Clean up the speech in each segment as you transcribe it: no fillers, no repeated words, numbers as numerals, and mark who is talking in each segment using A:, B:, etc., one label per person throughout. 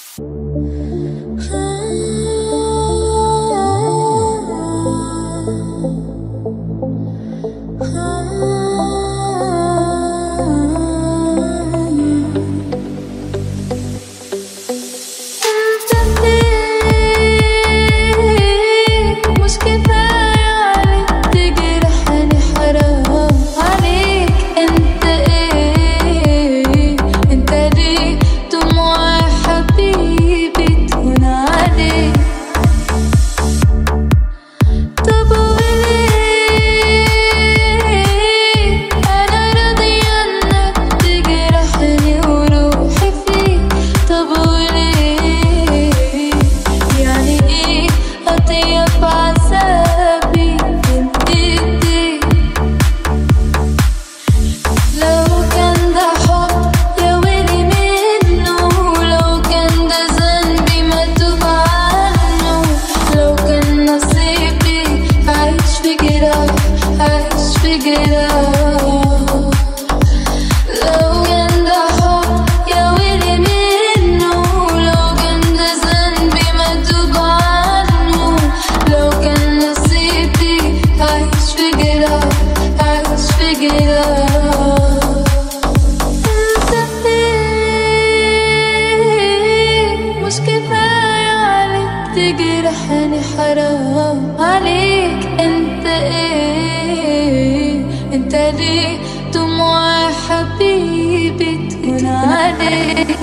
A: تجرحني حرام عليك. انت ايه انت ليه دموع حبيبي تكون عليك؟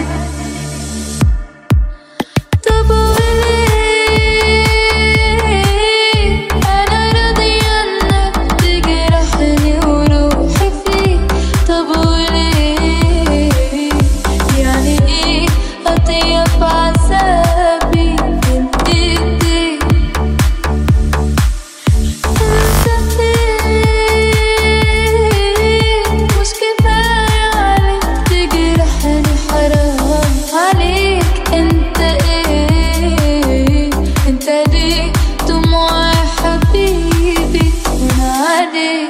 A: طب وليه انا راضية انك تجرحني وروحي فيك؟ طب وليه يعني ايه اطيب عذابي من ايديك؟ انت ايه مش كفاية عليك تجرحني حرام عليك؟ انت ايه انت ليه دموع حبيبي تكون عليك؟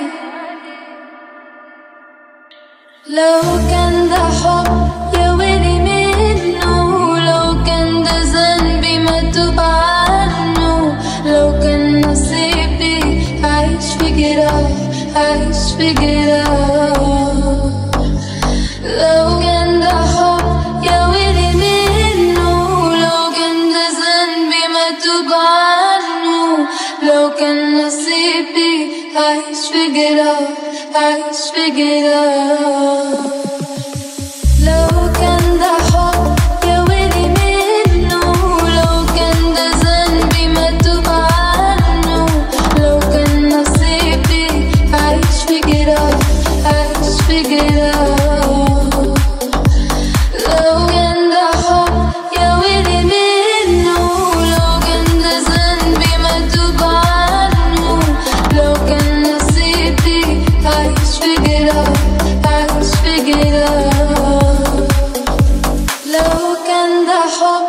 A: لو كان ده حب يا ويلي منه، لو كان ده ذنبي ما توب عنه، لو كان نصيبي عايش في جراح عايش في جراح. لو كان ده حب يا ويلي منه، لو كان ده ذنبي ما توب عنه، لو كان نصيبي عايش في جراح عايش في جراح. لو كان ده حب يا ويلي منه، لو كان ده ذنبي ما توب عنه، لو كان نصيبي عايش في جراح عايش في جراح. لو كان ده حب يا ويلي منه، لو كان ده ذنبي ما توب عنه، لو كان نصيبي عايش في جراح عايش في جراح. لو كان ده حب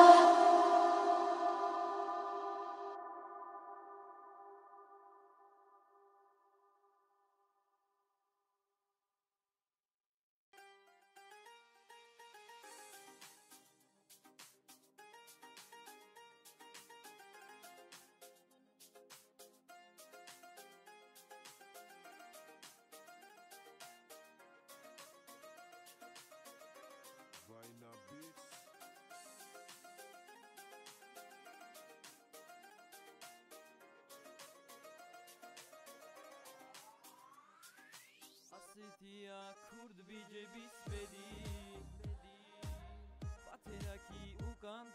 B: Asitiya kurd bije bis bedi Fatera ki ukan